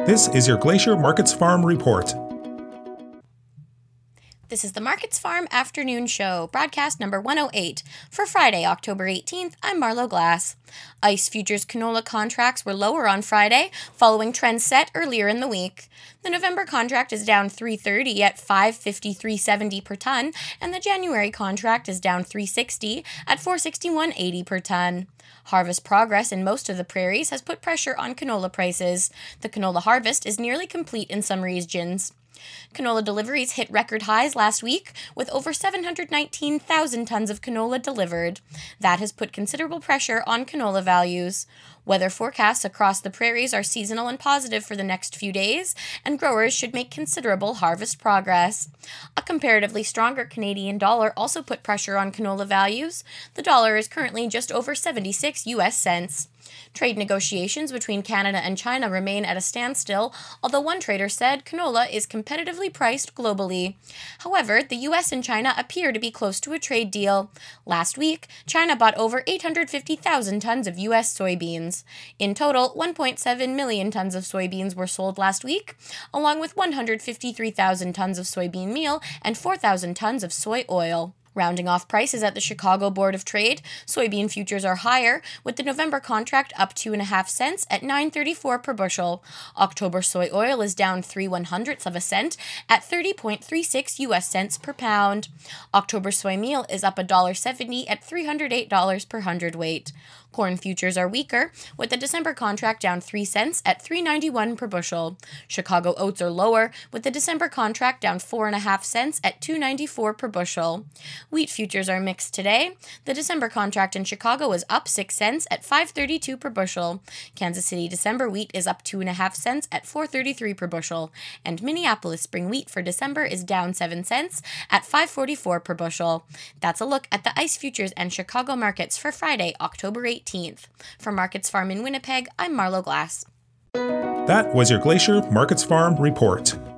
This is your Glacier Markets Farm Report. This is the Markets Farm Afternoon Show, broadcast number 108. For Friday, October 18th, I'm Marlo Glass. ICE futures canola contracts were lower on Friday, following trends set earlier in the week. The November contract is down $3.30 at $553.70 per ton, and the January contract is down $3.60 at $461.80 per ton. Harvest progress in most of the prairies has put pressure on canola prices. The canola harvest is nearly complete in some regions. Canola deliveries hit record highs last week, with over 719,000 tons of canola delivered. That has put considerable pressure on canola values. Weather forecasts across the prairies are seasonal and positive for the next few days, and growers should make considerable harvest progress. A comparatively stronger Canadian dollar also put pressure on canola values. The dollar is currently just over 76 US cents. Trade negotiations between Canada and China remain at a standstill, although one trader said canola is competitively priced globally. However, the U.S. and China appear to be close to a trade deal. Last week, China bought over 850,000 tons of U.S. soybeans. In total, 1.7 million tons of soybeans were sold last week, along with 153,000 tons of soybean meal and 4,000 tons of soy oil. Rounding off prices at the Chicago Board of Trade, soybean futures are higher, with the November contract up 2.5 cents at $9.34 per bushel. October soy oil is down 0.03 cents at 30.36 US cents per pound. October soy meal is up $1.70 at $308 per hundredweight. Corn futures are weaker, with the December contract down 3 cents at $3.91 per bushel. Chicago oats are lower, with the December contract down 4.5 cents at $2.94 per bushel. Wheat futures are mixed today. The December contract in Chicago is up 6 cents at $5.32 per bushel. Kansas City December wheat is up 2.5 cents at $4.33 per bushel. And Minneapolis spring wheat for December is down 7 cents at $5.44 per bushel. That's a look at the ICE futures and Chicago markets for Friday, October 18th. For Markets Farm in Winnipeg, I'm Marlo Glass. That was your Glacier Markets Farm Report.